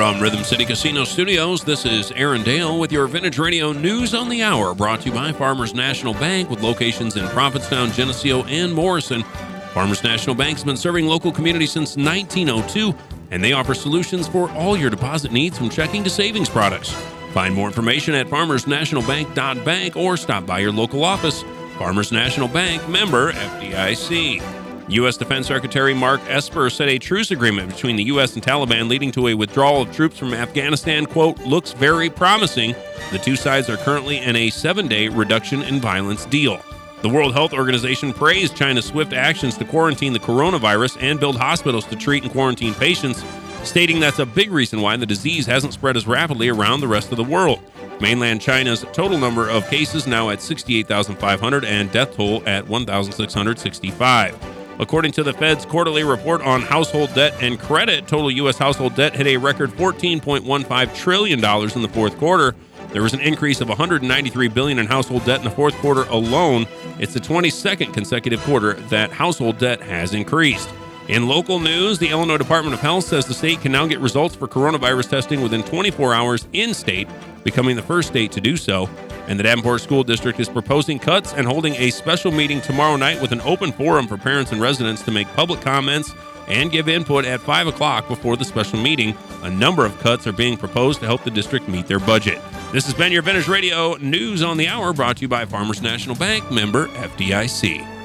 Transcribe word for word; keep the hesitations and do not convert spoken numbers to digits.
From Rhythm City Casino Studios, this is Aaron Dale with your Vintage Radio News on the Hour, brought to you by Farmers National Bank with locations in Prophetstown, Geneseo, and Morrison. Farmers National Bank's been serving local communities since nineteen oh two, and they offer solutions for all your deposit needs from checking to savings products. Find more information at farmers national bank dot bank or stop by your local office. Farmers National Bank, member F D I C. U S. Defense Secretary Mark Esper said a truce agreement between the U S and Taliban leading to a withdrawal of troops from Afghanistan, quote, looks very promising. The two sides are currently in a seven-day reduction in violence deal. The World Health Organization praised China's swift actions to quarantine the coronavirus and build hospitals to treat and quarantine patients, stating that's a big reason why the disease hasn't spread as rapidly around the rest of the world. Mainland China's total number of cases now at sixty-eight thousand five hundred and death toll at one thousand six hundred sixty-five. According to the Fed's quarterly report on household debt and credit, total U S household debt hit a record fourteen point one five trillion dollars in the fourth quarter. There was an increase of one hundred ninety-three billion dollars in household debt in the fourth quarter alone. It's the twenty-second consecutive quarter that household debt has increased. In local news, the Illinois Department of Health says the state can now get results for coronavirus testing within twenty-four hours in-state, becoming the first state to do so. And the Davenport School District is proposing cuts and holding a special meeting tomorrow night with an open forum for parents and residents to make public comments and give input at five o'clock before the special meeting. A number of cuts are being proposed to help the district meet their budget. This has been your Vintage Radio News on the Hour, brought to you by Farmers National Bank, member F D I C.